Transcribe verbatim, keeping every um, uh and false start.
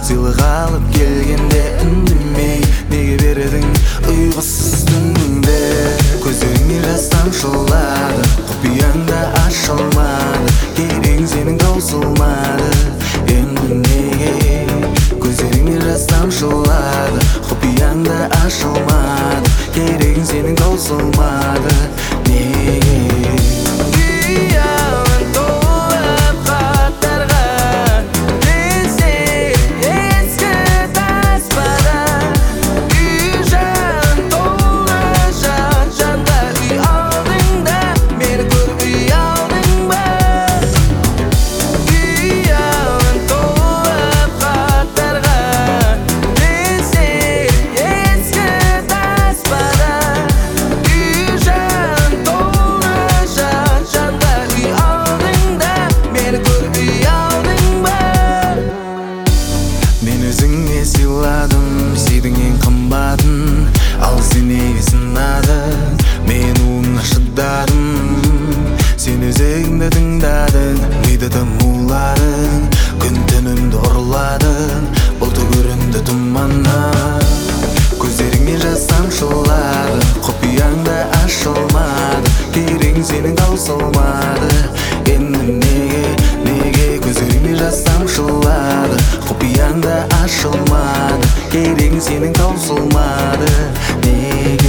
сыйлық алып келгенде үндемей неге бердің ұйқысыз түніңде? Көздеріңе жас тамшылады, құпияңда ашылмады, керегің сенің таусылмады. Енді неге? Көздеріңе жас тамшылады, құпияңда ашылмады, керегің сенің таусылмады. Неге? Сыйладым, сүйдің ең қымбатын, ал сен неге сынадың? Мен уыңа шыдадым, сен өзегіңді тыңдадың, миды тым уладың, күн түнімді ұрладың, бұлты көрінді тұманнан. Көздеріңе жас тамшылады, құпияңда ашылмады, керегің сенің таусылмады. Енді неге, неге? Көздеріңе жас тамшылады, құпияңда ашылмады, керегің сенің таусылмады. Неге?